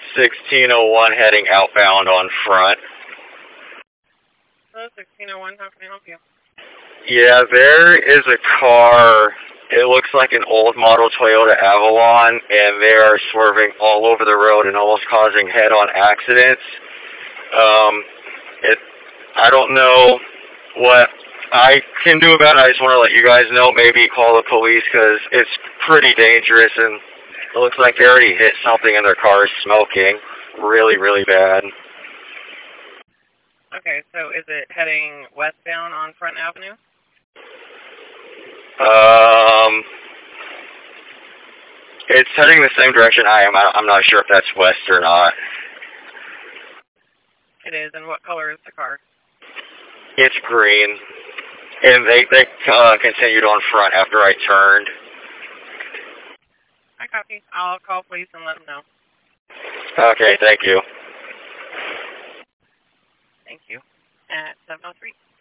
1601 heading outbound on front. Hello, 1601, how can I help you? Yeah, there is a car. It looks like an old model Toyota Avalon, and they are swerving all over the road and almost causing head-on accidents. I don't know what I can do about it. I just want to let you guys know, maybe call the police, because it's pretty dangerous, and it looks like they already hit something and their car is smoking really, really bad. Okay, so is it heading westbound on Front Avenue? It's heading the same direction I am. I'm not sure if that's west or not. It is, and what color is the car? It's green. And they continued on front after I turned. I copy. I'll call police and let them know. Okay, thank you. Thank you. At 703.